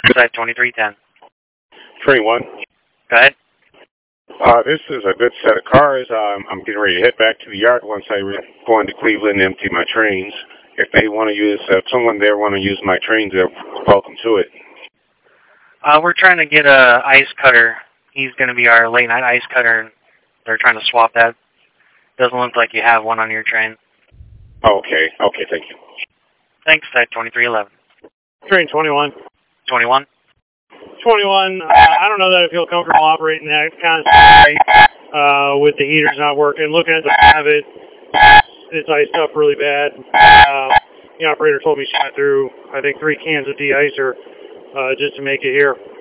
Side 2310. Train 1. Go ahead. This is a good set of cars. I'm getting ready to head back to the yard once I go into Cleveland and empty my trains. If they want to use, if someone there want to use my trains, they're welcome to it. We're trying to get a ice cutter. He's going to be our late night ice cutter. They're trying to swap that. Doesn't look like you have one on your train. Okay, thank you. Thanks, Side 2311. Train 21. 21? 21, I don't know that I feel comfortable operating that kind of scenario with the heaters not working. Looking at the back of it, it's iced up really bad. The operator told me she went through, I think, 3 cans of de-icer just to make it here.